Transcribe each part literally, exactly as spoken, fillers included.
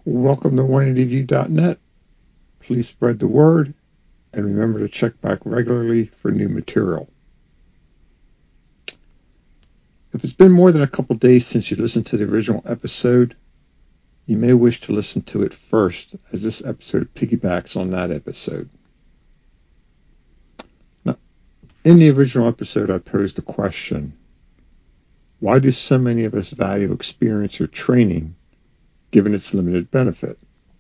Welcome to one eighty view dot net. Please spread the word and remember to check back regularly for new material. If it's been more than a couple days since you listened to the original episode, you may wish to listen to it first, as this episode piggybacks on that episode. Now, in the original episode, I posed the question, why do so many of us value experience or training given its limited benefit?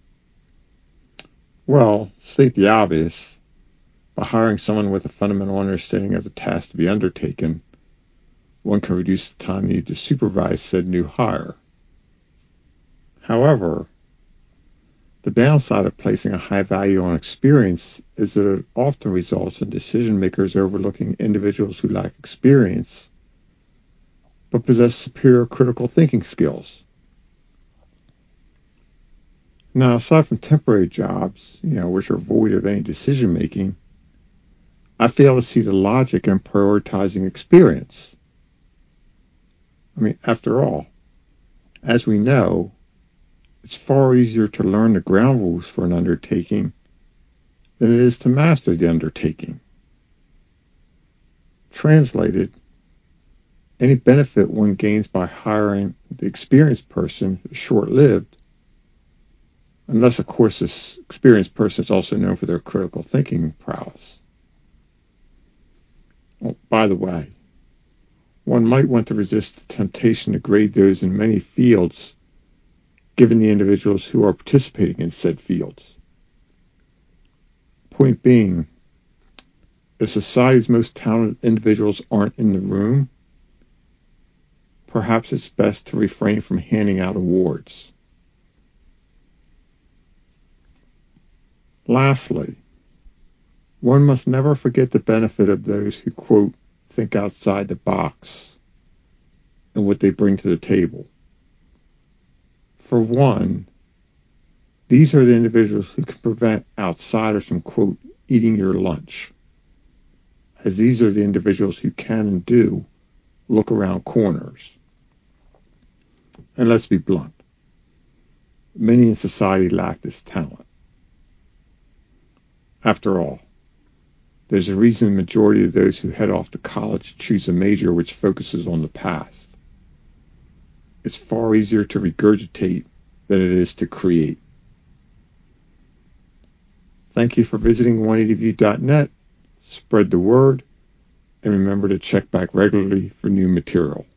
Well, state the obvious, by hiring someone with a fundamental understanding of the task to be undertaken, one can reduce the time needed to supervise said new hire. However, the downside of placing a high value on experience is that it often results in decision makers overlooking individuals who lack experience but possess superior critical thinking skills. Now, aside from temporary jobs, you know, which are void of any decision making, I fail to see the logic in prioritizing experience. I mean, after all, as we know, it's far easier to learn the ground rules for an undertaking than it is to master the undertaking. Translated, any benefit one gains by hiring the experienced person is short-lived, unless, of course, this experienced person is also known for their critical thinking prowess. Oh, by the way, one might want to resist the temptation to grade those in many fields, given the individuals who are participating in said fields. Point being, if society's most talented individuals aren't in the room, perhaps it's best to refrain from handing out awards. Lastly, one must never forget the benefit of those who, quote, think outside the box and what they bring to the table. For one, these are the individuals who can prevent outsiders from, quote, eating your lunch, as these are the individuals who can and do look around corners. And let's be blunt, many in society lack this talent. After all, there's a reason the majority of those who head off to college choose a major which focuses on the past. It's far easier to regurgitate than it is to create. Thank you for visiting one eighty view dot net. Spread the word, and remember to check back regularly for new material.